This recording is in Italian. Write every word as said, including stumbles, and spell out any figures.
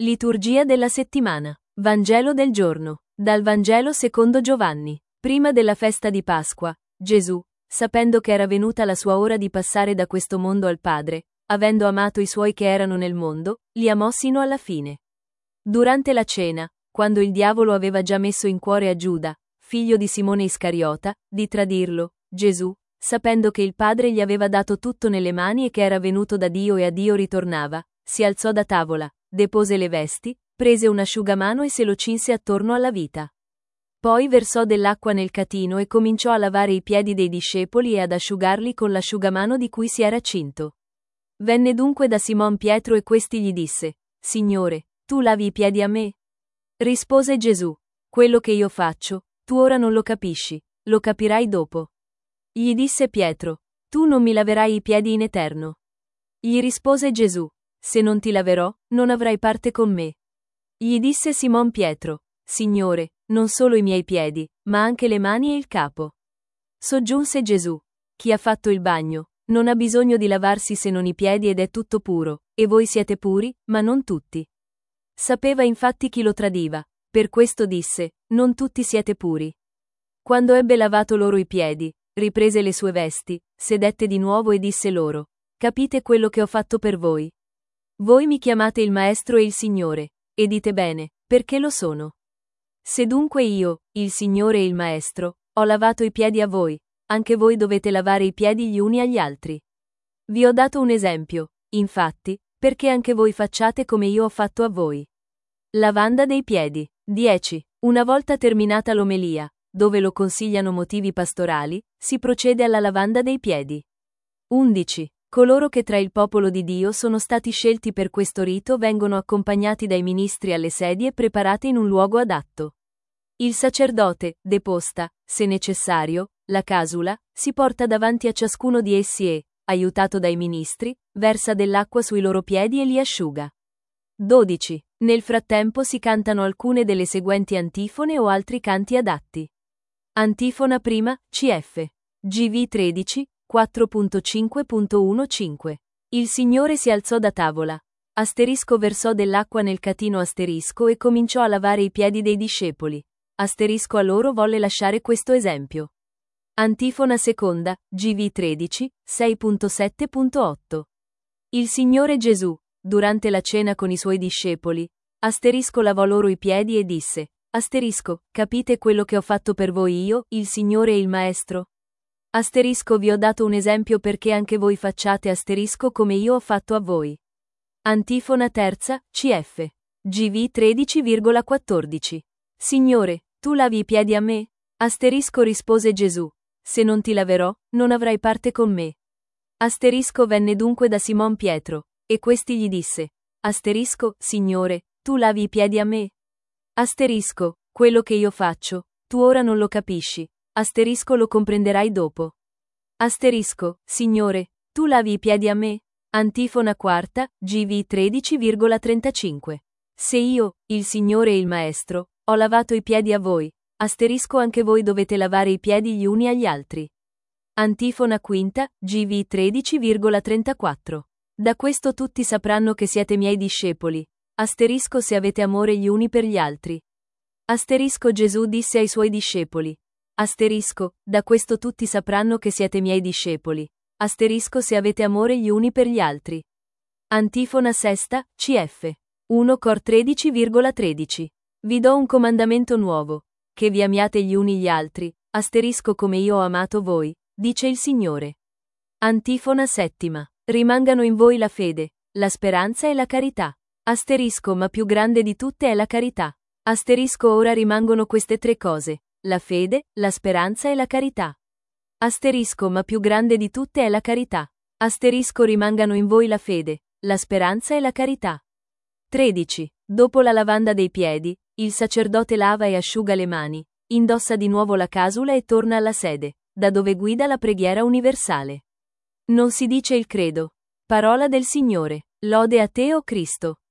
Liturgia della settimana. Vangelo del giorno. Dal Vangelo secondo Giovanni. Prima della festa di Pasqua, Gesù, sapendo che era venuta la sua ora di passare da questo mondo al Padre, avendo amato i suoi che erano nel mondo, li amò sino alla fine. Durante la cena, quando il diavolo aveva già messo in cuore a Giuda, figlio di Simone Iscariota, di tradirlo, Gesù, sapendo che il Padre gli aveva dato tutto nelle mani e che era venuto da Dio e a Dio ritornava, si alzò da tavola, depose le vesti, prese un asciugamano e se lo cinse attorno alla vita. Poi versò dell'acqua nel catino e cominciò a lavare i piedi dei discepoli e ad asciugarli con l'asciugamano di cui si era cinto. Venne dunque da Simon Pietro e questi gli disse: Signore, tu lavi i piedi a me? Rispose Gesù: Quello che io faccio, tu ora non lo capisci, lo capirai dopo. Gli disse Pietro: Tu non mi laverai i piedi in eterno. Gli rispose Gesù: Se non ti laverò, non avrai parte con me. Gli disse Simon Pietro: Signore, non solo i miei piedi, ma anche le mani e il capo. Soggiunse Gesù: Chi ha fatto il bagno, non ha bisogno di lavarsi se non i piedi ed è tutto puro, e voi siete puri, ma non tutti. Sapeva infatti chi lo tradiva, per questo disse: Non tutti siete puri. Quando ebbe lavato loro i piedi, riprese le sue vesti, sedette di nuovo e disse loro: Capite quello che ho fatto per voi? Voi mi chiamate il Maestro e il Signore, e dite bene, perché lo sono. Se dunque io, il Signore e il Maestro, ho lavato i piedi a voi, anche voi dovete lavare i piedi gli uni agli altri. Vi ho dato un esempio, infatti, perché anche voi facciate come io ho fatto a voi. Lavanda dei piedi. dieci. Una volta terminata l'omelia, dove lo consigliano motivi pastorali, si procede alla lavanda dei piedi. undici. Coloro che tra il popolo di Dio sono stati scelti per questo rito vengono accompagnati dai ministri alle sedie preparate in un luogo adatto. Il sacerdote, deposta, se necessario, la casula, si porta davanti a ciascuno di essi e, aiutato dai ministri, versa dell'acqua sui loro piedi e li asciuga. dodici. Nel frattempo si cantano alcune delle seguenti antifone o altri canti adatti. Antifona prima, C F. G V tredici, quattro punto cinque punto quindici. Il Signore si alzò da tavola. Asterisco versò dell'acqua nel catino asterisco e cominciò a lavare i piedi dei discepoli. Asterisco a loro volle lasciare questo esempio. Antifona seconda, G V tredici, sei punto sette punto otto. Il Signore Gesù, durante la cena con i suoi discepoli, asterisco lavò loro i piedi e disse: Asterisco, capite quello che ho fatto per voi io, il Signore e il Maestro? Asterisco vi ho dato un esempio perché anche voi facciate asterisco come io ho fatto a voi. Antifona terza, C F. G V tredici virgola quattordici. Signore, tu lavi i piedi a me? Asterisco rispose Gesù: Se non ti laverò, non avrai parte con me. Asterisco venne dunque da Simon Pietro, e questi gli disse: Asterisco, Signore, tu lavi i piedi a me? Asterisco, quello che io faccio, tu ora non lo capisci. Asterisco lo comprenderai dopo. Asterisco, Signore, tu lavi i piedi a me? Antifona quarta, G V tredici virgola trentacinque. Se io, il Signore e il Maestro, ho lavato i piedi a voi, asterisco anche voi dovete lavare i piedi gli uni agli altri. Antifona quinta, G V tredici virgola trentaquattro. Da questo tutti sapranno che siete miei discepoli. Asterisco se avete amore gli uni per gli altri. Asterisco Gesù disse ai suoi discepoli. Asterisco, da questo tutti sapranno che siete miei discepoli. Asterisco se avete amore gli uni per gli altri. Antifona sesta, C F. uno Cor tredici virgola tredici. Vi do un comandamento nuovo, che vi amiate gli uni gli altri, asterisco come io ho amato voi, dice il Signore. Antifona settima. Rimangano in voi la fede, la speranza e la carità. Asterisco ma più grande di tutte è la carità. Asterisco ora rimangono queste tre cose. La fede, la speranza e la carità. Asterisco ma più grande di tutte è la carità. Asterisco rimangano in voi la fede, la speranza e la carità. tredici. Dopo la lavanda dei piedi, il sacerdote lava e asciuga le mani, indossa di nuovo la casula e torna alla sede, da dove guida la preghiera universale. Non si dice il credo. Parola del Signore. Lode a te, o Cristo.